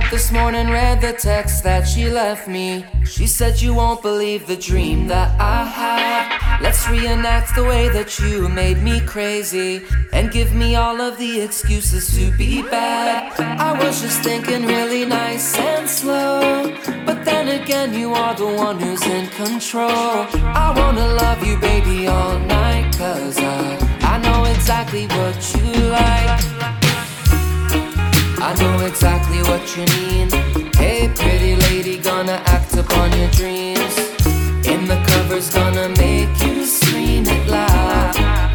This morning read the text that she left me. She said you won't believe the dream that I had. Let's reenact the way that you made me crazy and give me all of the excuses to be bad. I was just thinking really nice and slow, but then again you are the one who's in control. I wanna love you baby all night, cause I know exactly what you like. I know exactly what you mean. Hey pretty lady, gonna act upon your dreams. In the cover's gonna make you scream it loud.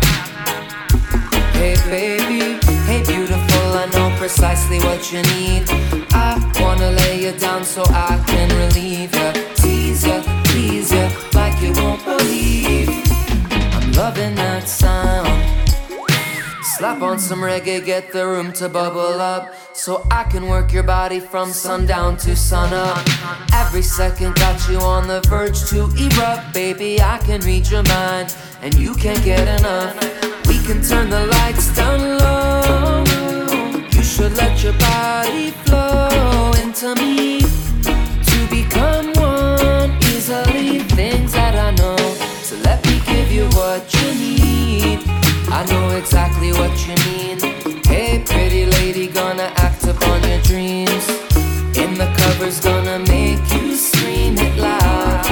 Hey baby, hey beautiful, I know precisely what you need. I wanna lay you down so I can relieve ya, tease ya, please ya, like you won't believe. I'm loving that sound. Slap on some reggae, get the room to bubble up, so I can work your body from sundown to sunup. Every second got you on the verge to erupt. Baby, I can read your mind, and you can't get enough. We can turn the lights down low. You should let your body flow into me to become one easily. Things that I know, so let me give you what you need. I know exactly what you mean. Hey pretty lady, gonna act upon your dreams. In the cover's gonna make you scream it loud.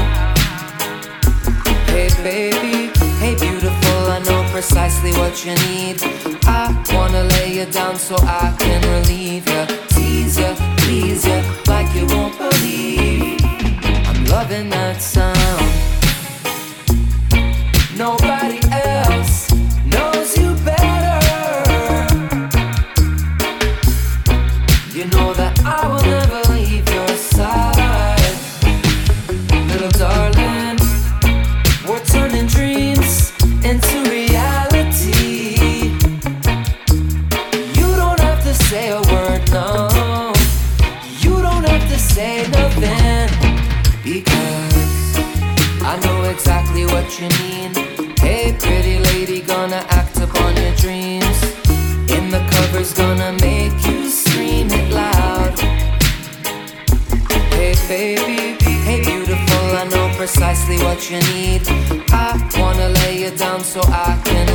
Hey baby, hey beautiful, I know precisely what you need. I wanna lay you down so I can relieve ya, tease ya, please ya, like you won't believe. I'm loving that sound. Nobody else knows you better. You know that I will never leave your side. Little darling, we're turning dreams into reality. You don't have to say a word, no. You don't have to say nothing, because I know exactly what you mean. Hey pretty lady, gonna act upon your dreams. In the cover's gonna make you scream it loud. Hey baby, hey beautiful, I know precisely what you need. I wanna lay you down so I can